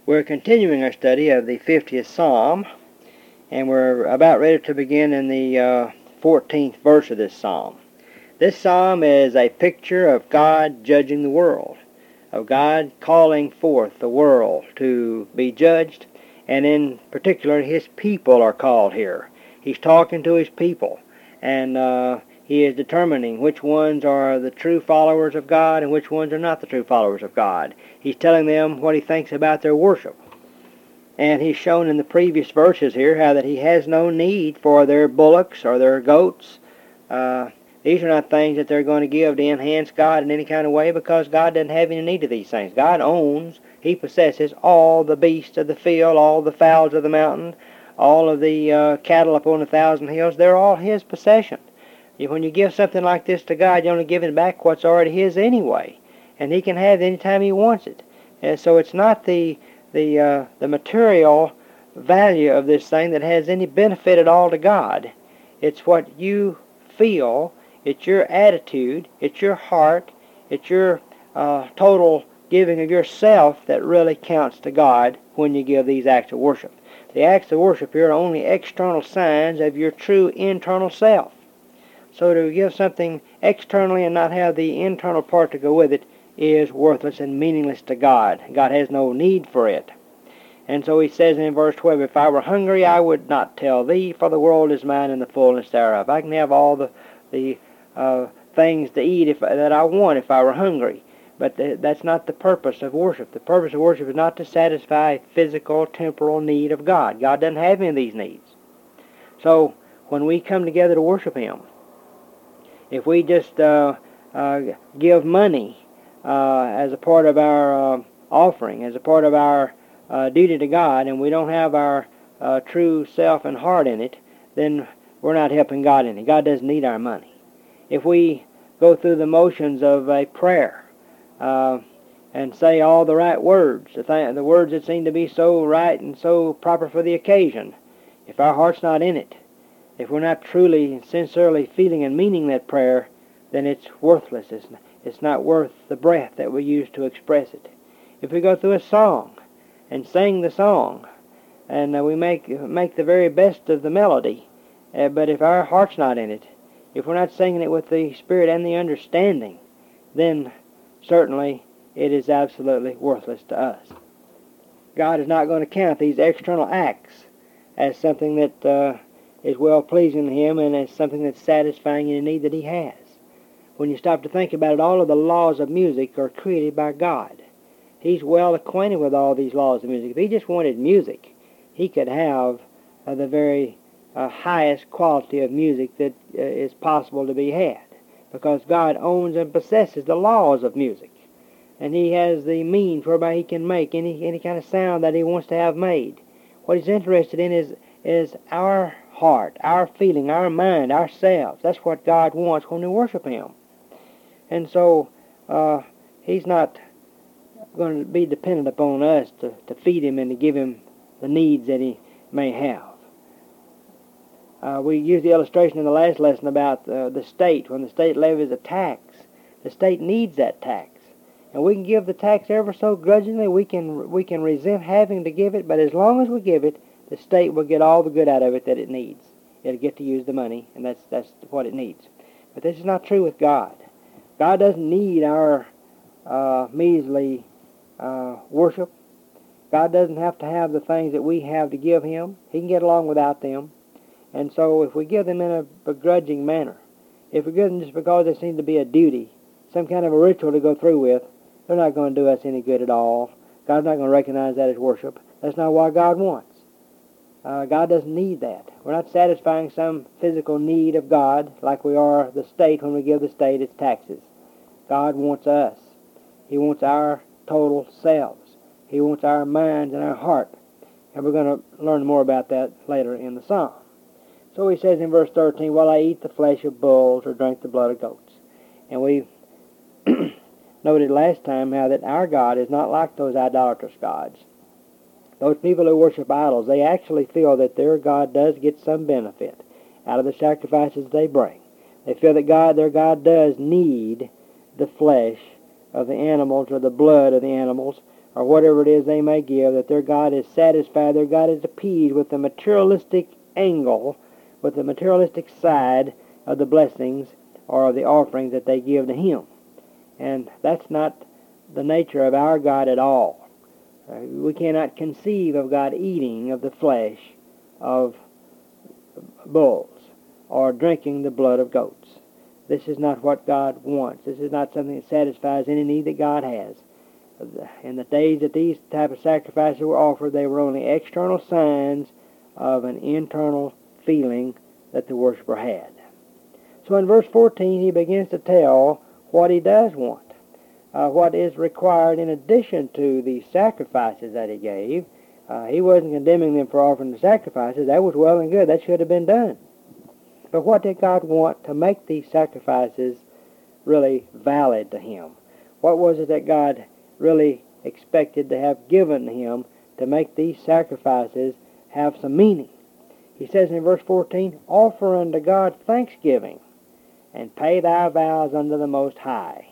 We're continuing our study of the 50th Psalm, and we're about ready to begin in the 14th verse of this psalm. This psalm is a picture of God judging the world, of God calling forth the world to be judged, and in particular His people are called here. He's talking to His people, and He is determining which ones are the true followers of God and which ones are not the true followers of God. He's telling them what He thinks about their worship. And He's shown in the previous verses here how that He has no need for their bullocks or their goats. These are not things that they're going to give to enhance God in any kind of way, because God doesn't have any need of these things. God owns, He possesses all the beasts of the field, all the fowls of the mountain, all of the cattle upon 1,000 hills. They're all His possession. When you give something like this to God, you're only giving back what's already His anyway, and He can have it any time He wants it. And so it's not the material value of this thing that has any benefit at all to God. It's what you feel, it's your attitude, it's your heart, it's your total giving of yourself that really counts to God when you give these acts of worship. The acts of worship here are only external signs of your true internal self. So to give something externally and not have the internal part to go with it is worthless and meaningless to God. God has no need for it. And so He says in verse 12, "If I were hungry, I would not tell thee, for the world is mine and the fullness thereof." I can have all the things to eat that I want if I were hungry. But that's not the purpose of worship. The purpose of worship is not to satisfy physical, temporal need of God. God doesn't have any of these needs. So when we come together to worship Him, if we just give money as a part of our offering, as a part of our duty to God, and we don't have our true self and heart in it, then we're not helping God any. God doesn't need our money. If we go through the motions of a prayer and say all the right words, the words that seem to be so right and so proper for the occasion, if our heart's not in it, if we're not truly and sincerely feeling and meaning that prayer, then it's worthless. It's not worth the breath that we use to express it. If we go through a song and sing the song, and we make the very best of the melody, but if our heart's not in it, if we're not singing it with the spirit and the understanding, then certainly it is absolutely worthless to us. God is not going to count these external acts as something that is well-pleasing to Him and as something that's satisfying any need that He has. When you stop to think about it, all of the laws of music are created by God. He's well acquainted with all these laws of music. If He just wanted music, He could have the very highest quality of music that is possible to be had, because God owns and possesses the laws of music, and He has the means whereby He can make any kind of sound that He wants to have made. What He's interested in is our heart, our feeling, our mind, ourselves. That's what God wants when we worship Him. And so He's not going to be dependent upon us to feed Him and to give Him the needs that He may have. We used the illustration in the last lesson about the state. When the state levies a tax, the state needs that tax. And we can give the tax ever so grudgingly. We can resent having to give it, but as long as we give it, the state will get all the good out of it that it needs. It'll get to use the money, and that's what it needs. But this is not true with God. God doesn't need our measly worship. God doesn't have to have the things that we have to give Him. He can get along without them. And so if we give them in a begrudging manner, if we give them just because they seem to be a duty, some kind of a ritual to go through with, they're not going to do us any good at all. God's not going to recognize that as worship. That's not what God wants. God doesn't need that. We're not satisfying some physical need of God like we are the state when we give the state its taxes. God wants us. He wants our total selves. He wants our minds and our heart. And we're going to learn more about that later in the psalm. So He says in verse 13, "While I eat the flesh of bulls or drink the blood of goats." And we noted last time how that our God is not like those idolatrous gods. Those people who worship idols, they actually feel that their God does get some benefit out of the sacrifices they bring. They feel that their God does need the flesh of the animals or the blood of the animals or whatever it is they may give, that their God is satisfied, their God is appeased with the materialistic angle, with the materialistic side of the blessings or of the offerings that they give to Him. And that's not the nature of our God at all. We cannot conceive of God eating of the flesh of bulls or drinking the blood of goats. This is not what God wants. This is not something that satisfies any need that God has. In the days that these type of sacrifices were offered, they were only external signs of an internal feeling that the worshiper had. So in verse 14, he begins to tell what he does want, what is required in addition to the sacrifices that he gave. He wasn't condemning them for offering the sacrifices. That was well and good. That should have been done. But what did God want to make these sacrifices really valid to Him? What was it that God really expected to have given Him to make these sacrifices have some meaning? He says in verse 14, "Offer unto God thanksgiving, and pay thy vows unto the Most High."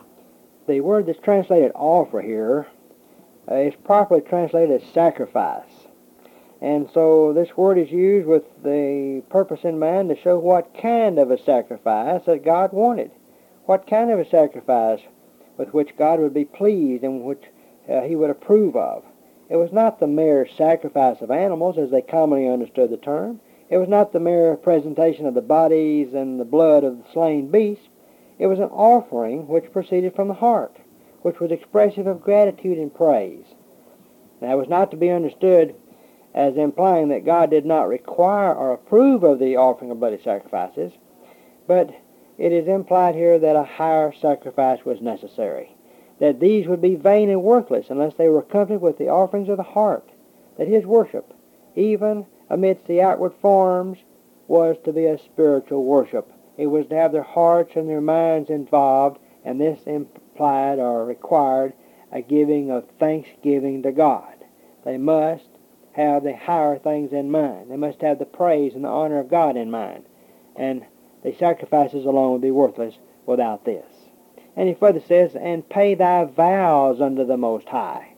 The word that's translated offer here is properly translated as sacrifice. And so this word is used with the purpose in mind to show what kind of a sacrifice that God wanted. What kind of a sacrifice with which God would be pleased and which He would approve of. It was not the mere sacrifice of animals as they commonly understood the term. It was not the mere presentation of the bodies and the blood of the slain beasts. It was an offering which proceeded from the heart, which was expressive of gratitude and praise. Now, it was not to be understood as implying that God did not require or approve of the offering of bloody sacrifices, but it is implied here that a higher sacrifice was necessary, that these would be vain and worthless unless they were accompanied with the offerings of the heart, that His worship, even amidst the outward forms, was to be a spiritual worship. It was to have their hearts and their minds involved, and this implied or required a giving of thanksgiving to God. They must have the higher things in mind. They must have the praise and the honor of God in mind. And the sacrifices alone would be worthless without this. And he further says, "And pay thy vows unto the Most High."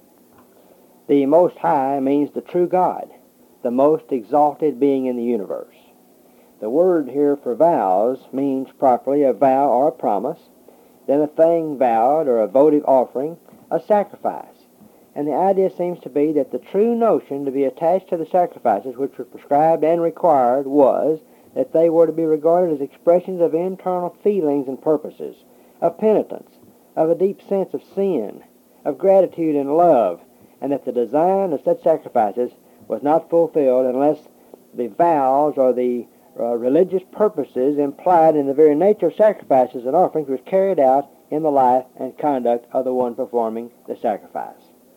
The Most High means the true God, the most exalted being in the universe. The word here for vows means properly a vow or a promise, then a thing vowed or a votive offering, a sacrifice. And the idea seems to be that the true notion to be attached to the sacrifices which were prescribed and required was that they were to be regarded as expressions of internal feelings and purposes, of penitence, of a deep sense of sin, of gratitude and love, and that the design of such sacrifices was not fulfilled unless the vows or the religious purposes implied in the very nature of sacrifices and offerings was carried out in the life and conduct of the one performing the sacrifice.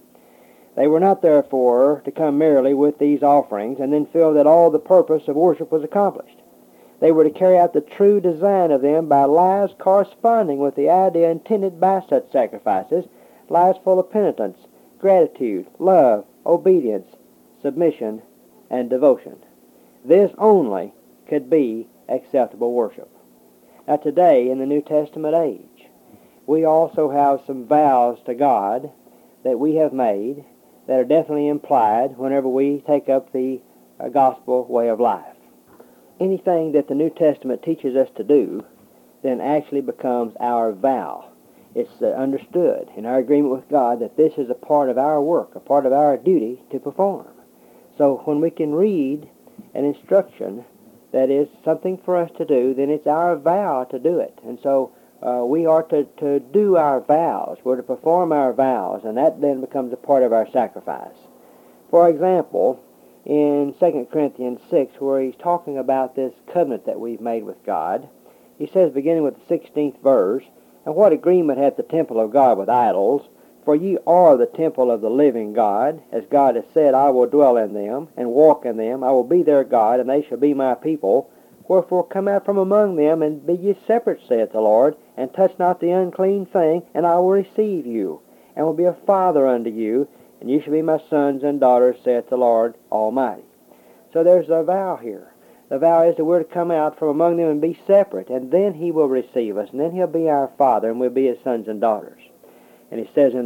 They were not, therefore, to come merely with these offerings and then feel that all the purpose of worship was accomplished. They were to carry out the true design of them by lives corresponding with the idea intended by such sacrifices, lives full of penitence, gratitude, love, obedience, submission, and devotion. This only could be acceptable worship. Now today, in the New Testament age, we also have some vows to God that we have made that are definitely implied whenever we take up the gospel way of life. Anything that the New Testament teaches us to do then actually becomes our vow. It's understood in our agreement with God that this is a part of our work, a part of our duty to perform. So when we can read an instruction that is something for us to do, then it's our vow to do it. And so we are to do our vows. We're to perform our vows, and that then becomes a part of our sacrifice. For example, in 2 Corinthians 6, where he's talking about this covenant that we've made with God, he says, beginning with the 16th verse, "And what agreement hath the temple of God with idols? For ye are the temple of the living God. As God has said, I will dwell in them, and walk in them. I will be their God, and they shall be my people. Wherefore come out from among them, and be ye separate, saith the Lord, and touch not the unclean thing, and I will receive you, and will be a father unto you, and ye shall be my sons and daughters, saith the Lord Almighty." So there's a vow here. The vow is that we're to come out from among them and be separate, and then He will receive us, and then He'll be our Father, and we'll be His sons and daughters. And He says in the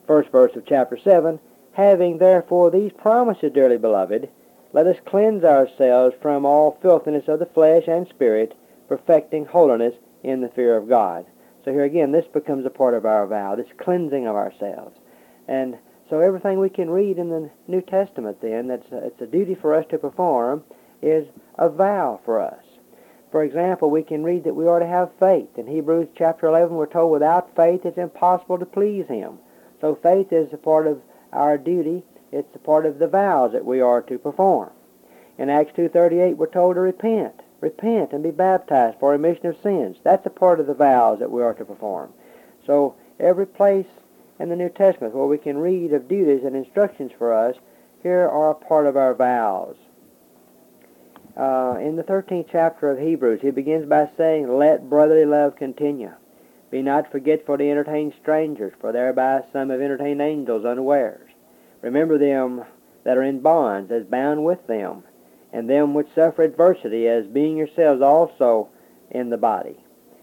first verse of chapter 7, having therefore these promises, dearly beloved, let us cleanse ourselves from all filthiness of the flesh and spirit, perfecting holiness in the fear of God. So here again, this becomes a part of our vow, this cleansing of ourselves. And so everything we can read in the New Testament then, it's a duty for us to perform, is a vow for us. For example, we can read that we are to have faith. In Hebrews chapter 11, we're told without faith it's impossible to please Him. So faith is a part of our duty. It's a part of the vows that we are to perform. In Acts 2:38, we're told to repent. Repent and be baptized for remission of sins. That's a part of the vows that we are to perform. So every place in the New Testament where we can read of duties and instructions for us, here are a part of our vows. In the 13th chapter of Hebrews, he begins by saying, let brotherly love continue. Be not forgetful to entertain strangers, for thereby some have entertained angels unawares. Remember them that are in bonds, as bound with them, and them which suffer adversity, as being yourselves also in the body.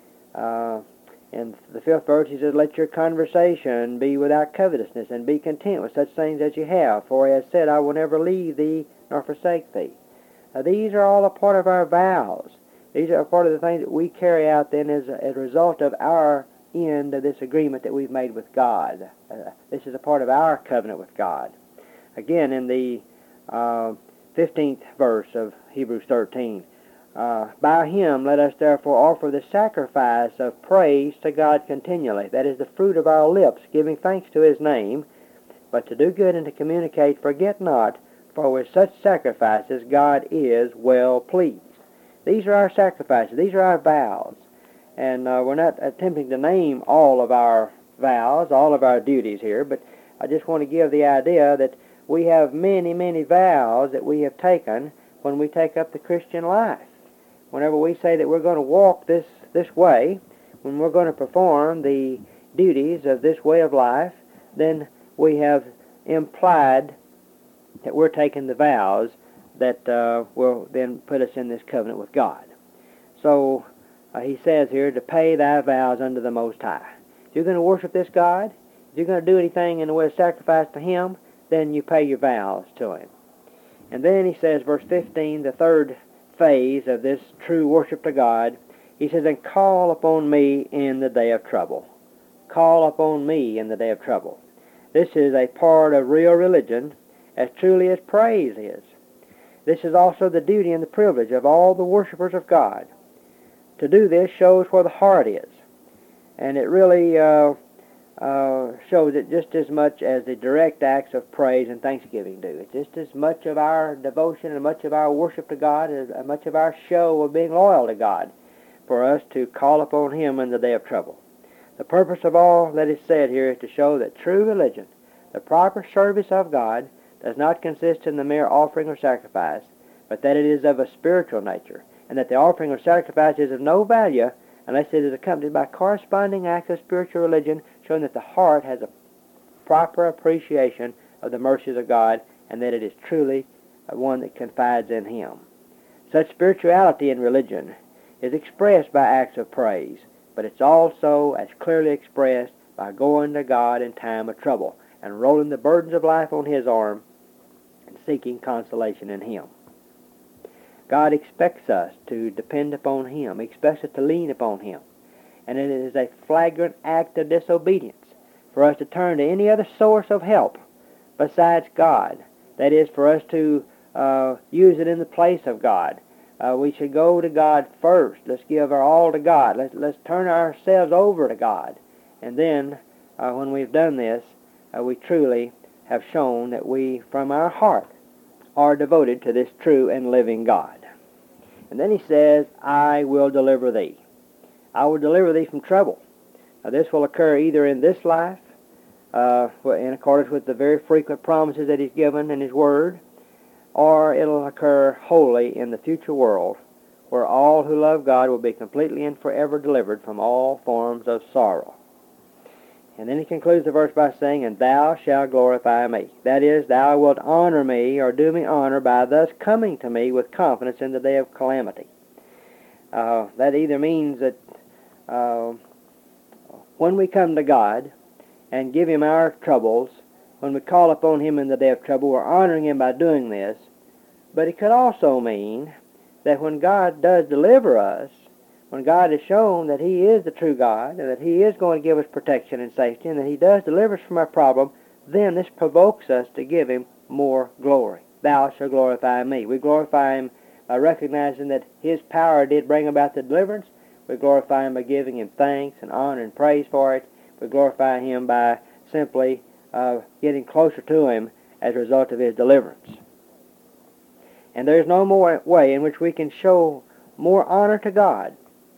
In the 5th verse, he says, let your conversation be without covetousness, and be content with such things as you have. For he has said, I will never leave thee nor forsake thee. Now, these are all a part of our vows. These are a part of the things that we carry out then as a result of our end of this agreement that we've made with God. This is a part of our covenant with God. Again, in the 15th verse of Hebrews 13, by him let us therefore offer the sacrifice of praise to God continually. That is the fruit of our lips, giving thanks to his name. But to do good and to communicate, forget not, for with such sacrifices God is well pleased. These are our sacrifices. These are our vows. And we're not attempting to name all of our vows, all of our duties here, but I just want to give the idea that we have many, many vows that we have taken when we take up the Christian life. Whenever we say that we're going to walk this way, when we're going to perform the duties of this way of life, then we have implied that we're taking the vows that will then put us in this covenant with God. So he says here, to pay thy vows unto the Most High. If you're going to worship this God, if you're going to do anything in the way of sacrifice to him, then you pay your vows to him. And then he says, verse 15, the third phase of this true worship to God, he says, and call upon me in the day of trouble. Call upon me in the day of trouble. This is a part of real religion, as truly as praise is. This is also the duty and the privilege of all the worshipers of God. To do this shows where the heart is. And it really shows it just as much as the direct acts of praise and thanksgiving do. It's just as much of our devotion and much of our worship to God as much of our show of being loyal to God for us to call upon him in the day of trouble. The purpose of all that is said here is to show that true religion, the proper service of God, does not consist in the mere offering or sacrifice, but that it is of a spiritual nature, and that the offering or sacrifice is of no value unless it is accompanied by corresponding acts of spiritual religion, showing that the heart has a proper appreciation of the mercies of God, and that it is truly one that confides in him. Such spirituality in religion is expressed by acts of praise, but it's also as clearly expressed by going to God in time of trouble and rolling the burdens of life on his arm and seeking consolation in him. God expects us to depend upon him. He expects us to lean upon him. And it is a flagrant act of disobedience for us to turn to any other source of help besides God. That is, for us to use it in the place of God. We should go to God first. Let's give our all to God. Let's turn ourselves over to God. And then, when we've done this, we truly have shown that we, from our heart, are devoted to this true and living God. And then he says, I will deliver thee. I will deliver thee from trouble. Now, this will occur either in this life, in accordance with the very frequent promises that he's given in his word, or it'll occur wholly in the future world, where all who love God will be completely and forever delivered from all forms of sorrow. And then he concludes the verse by saying, and thou shalt glorify me. That is, thou wilt honor me, or do me honor, by thus coming to me with confidence in the day of calamity. That either means that when we come to God and give him our troubles, when we call upon him in the day of trouble, we're honoring him by doing this. But it could also mean that when God does deliver us, when God has shown that he is the true God, and that he is going to give us protection and safety, and that he does deliver us from our problem, then this provokes us to give him more glory. Thou shalt glorify me. We glorify him by recognizing that his power did bring about the deliverance. We glorify him by giving him thanks and honor and praise for it. We glorify him by simply getting closer to him as a result of his deliverance. And there's no more way in which we can show more honor to God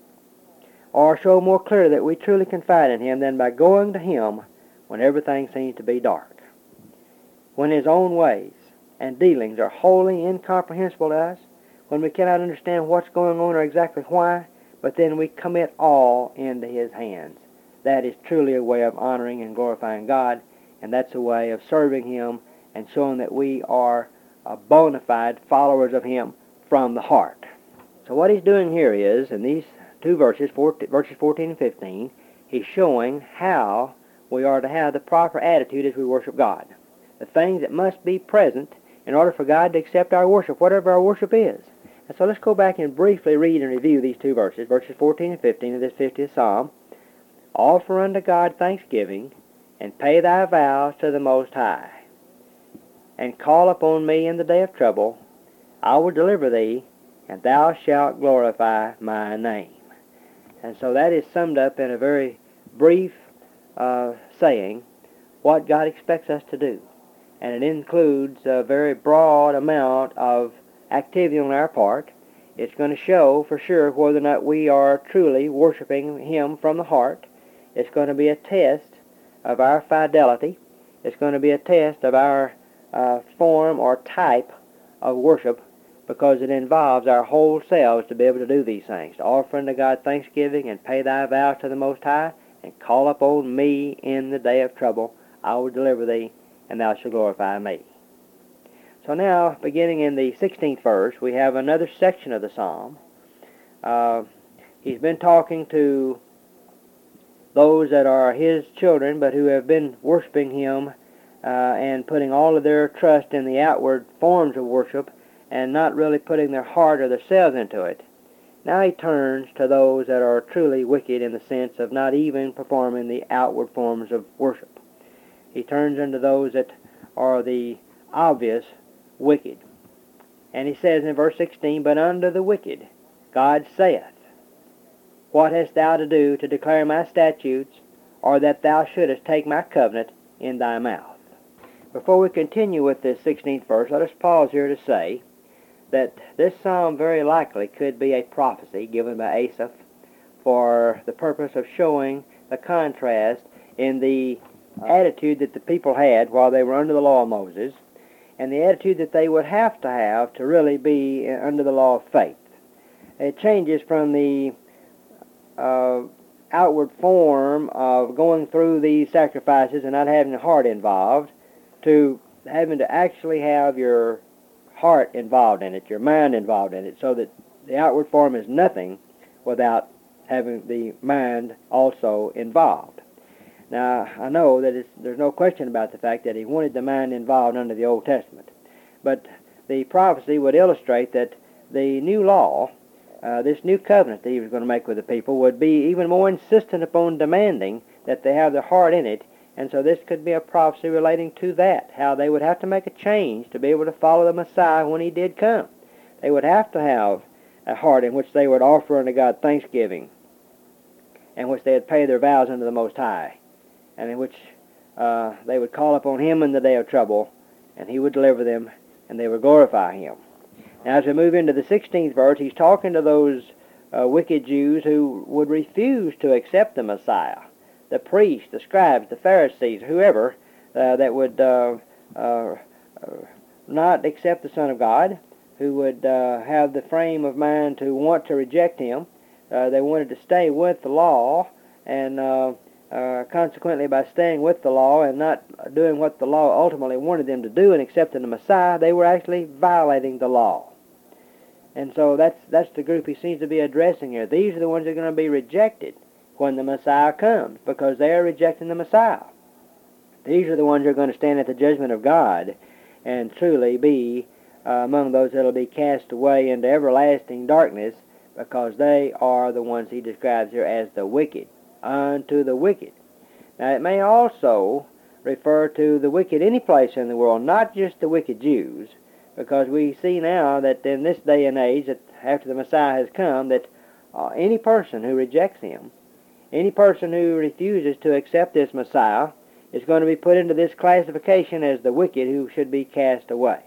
or show more clearly that we truly confide in him than by going to him when everything seems to be dark, when his own ways and dealings are wholly incomprehensible to us, when we cannot understand what's going on or exactly why, but then we commit all into his hands. That is truly a way of honoring and glorifying God, and that's a way of serving him and showing that we are bona fide followers of him from the heart. So what he's doing here is, in these two verses 14 and 15, he's showing how we are to have the proper attitude as we worship God. The things that must be present in order for God to accept our worship, whatever our worship is. And so let's go back and briefly read and review these two verses 14 and 15 of this 50th Psalm. Offer unto God thanksgiving, and pay thy vows to the Most High. And call upon me in the day of trouble. I will deliver thee, and thou shalt glorify my name. And so that is summed up in a very brief saying what God expects us to do. And it includes a very broad amount of activity on our part. It's going to show for sure whether or not we are truly worshiping him from the heart. It's going to be a test of our fidelity. It's going to be a test of our form or type of worship, because it involves our whole selves to be able to do these things. To offer unto God thanksgiving, and pay thy vows to the Most High, and call upon me in the day of trouble. I will deliver thee, and thou shalt glorify me. So now, beginning in the 16th verse, we have another section of the psalm. He's been talking to those that are his children, but who have been worshiping him and putting all of their trust in the outward forms of worship and not really putting their heart or themselves into it. Now he turns to those that are truly wicked in the sense of not even performing the outward forms of worship. He turns into those that are the obvious wicked. And he says in verse 16, But unto the wicked God saith, What hast thou to do to declare my statutes, or that thou shouldest take my covenant in thy mouth? Before we continue with this 16th verse, let us pause here to say that this psalm very likely could be a prophecy given by Asaph for the purpose of showing the contrast in the attitude that the people had while they were under the law of Moses, and the attitude that they would have to really be under the law of faith. It changes from the outward form of going through these sacrifices and not having the heart involved to having to actually have your heart involved in it, your mind involved in it, so that the outward form is nothing without having the mind also involved. Now, I know that there's no question about the fact that he wanted the mind involved under the Old Testament, but the prophecy would illustrate that the new law, this new covenant that he was going to make with the people, would be even more insistent upon demanding that they have their heart in it. And so this could be a prophecy relating to that, how they would have to make a change to be able to follow the Messiah when he did come. They would have to have a heart in which they would offer unto God thanksgiving, in which they would pay their vows unto the Most High, and in which they would call upon him in the day of trouble, and he would deliver them, and they would glorify him. Now, as we move into the 16th verse, he's talking to those wicked Jews who would refuse to accept the Messiah. The priests, the scribes, the Pharisees, whoever that would not accept the Son of God, who would have the frame of mind to want to reject him. They wanted to stay with the law, and consequently by staying with the law and not doing what the law ultimately wanted them to do and accepting the Messiah, they were actually violating the law. And so that's the group he seems to be addressing here. These are the ones that are going to be rejected when the Messiah comes, because they are rejecting the Messiah. These are the ones who are going to stand at the judgment of God and truly be among those that will be cast away into everlasting darkness, because they are the ones he describes here as the wicked, unto the wicked. Now it may also refer to the wicked any place in the world, not just the wicked Jews, because we see now that in this day and age, that after the Messiah has come, that any person who rejects him, any person who refuses to accept this Messiah, is going to be put into this classification as the wicked who should be cast away.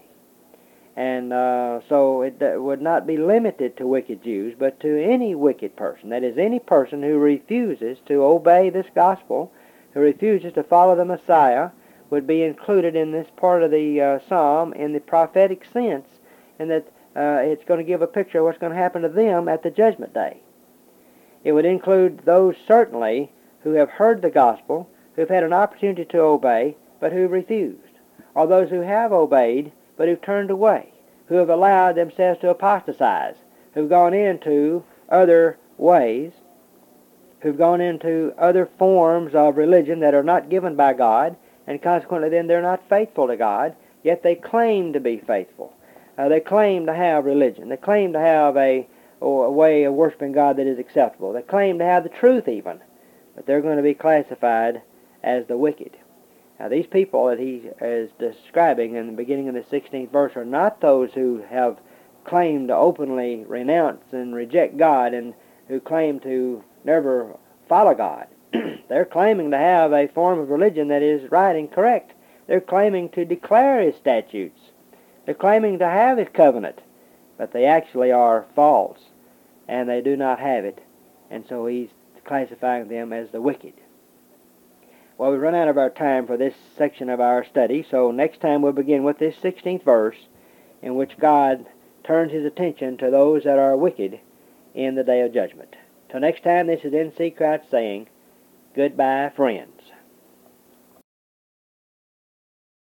And so it would not be limited to wicked Jews, but to any wicked person. That is, any person who refuses to obey this gospel, who refuses to follow the Messiah, would be included in this part of the psalm in the prophetic sense, and that it's going to give a picture of what's going to happen to them at the judgment day. It would include those certainly who have heard the gospel, who have had an opportunity to obey, but who refused, or those who have obeyed, but who've turned away, who have allowed themselves to apostatize, who've gone into other ways, who've gone into other forms of religion that are not given by God, and consequently then they're not faithful to God, yet they claim to be faithful. They claim to have religion. They claim to have a way of worshiping God that is acceptable. They claim to have the truth even, but they're going to be classified as the wicked. Now, these people that he is describing in the beginning of the 16th verse are not those who have claimed to openly renounce and reject God and who claim to never follow God. They're claiming to have a form of religion that is right and correct. They're claiming to declare his statutes. They're claiming to have his covenant, but they actually are false, and they do not have it, and so he's classifying them as the wicked. Well, we've run out of our time for this section of our study, so next time we'll begin with this 16th verse, in which God turns his attention to those that are wicked in the day of judgment. Till next time, this is N.C. Crouch saying, goodbye, friend.